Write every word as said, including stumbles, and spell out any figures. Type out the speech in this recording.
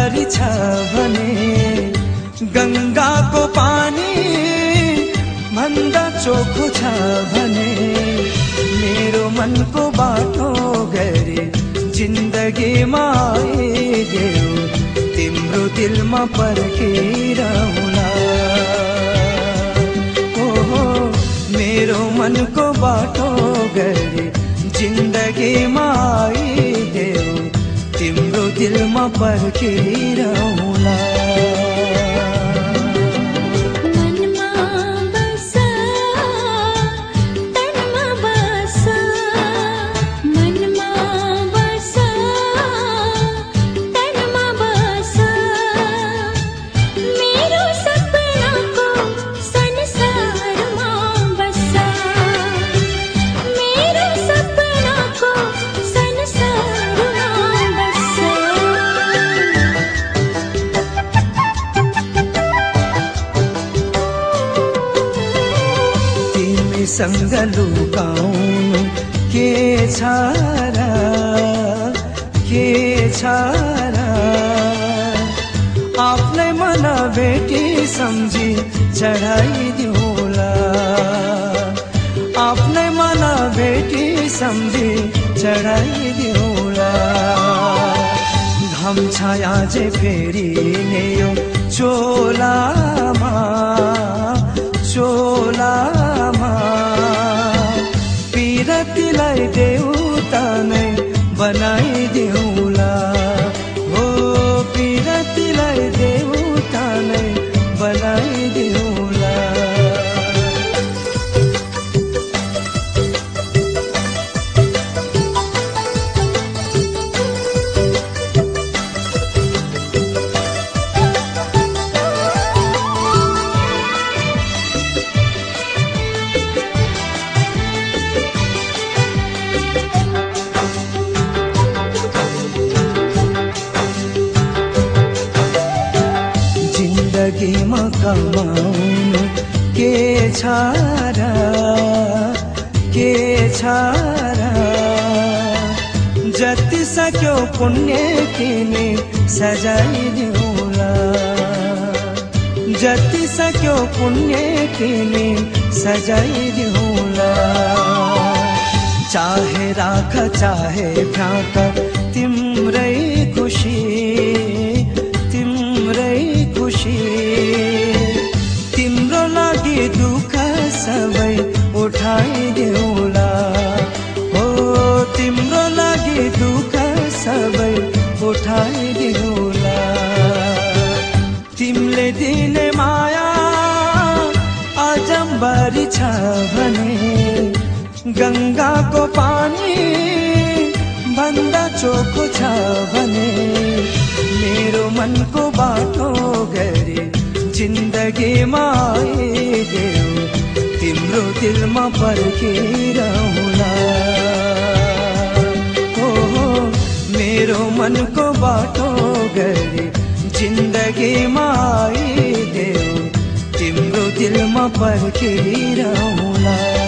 अजम्बरी छ भने गंगाको पानी भन्दा चोखो छ भने मेरो मनको बाटो गरे जिन्दगीमा आइदेऊ तिम्रो दिलमा पर्खिरहला। ओहो मेरो मनको बाटो गरे जिन्दगीमा आइदेऊ तिम्रो दिलमा पर्खिरहला। सँग लुकाउनु के छ र के छ र आफ्नै मन भेटी सम्झी चढाइदिउला। आफ्नै मन भेटी सम्झी चढाइदिउला। घम छाया जे फेरि ने यो चोलामा चोलामा पिरतीलाई देउता नै बनाइदिउला। हो पिरतीलाई देउता नै बनाइदिउला। जिन्दगीमा कमाउनु के छ र के छ र जति सक्यो पुण्य किने सजाइदिउला। जति सक्यो पुण्य किने सजाइदिउला। चाहे राख चाहे फ्याँक तिम्रै खुसी तिम्रै खुसी। तिम्रो लागि दुःख सबै उठाइदेउला। हो तिम्रो लागि दुःख सबै उठाइदेउला। तिमीले दिने माया अजम्बरी छ भने गंगाको पानी भन्दा चोखो छ भने मेरो मनको बाटो गरे जिन्दगीमा आइदेऊ तिम्रो दिलमा पर्खिरहला। ओहो मेरो मनको बाटो गरे जिन्दगीमा आइदेऊ तिम्रो दिलमा पर्खिरहला।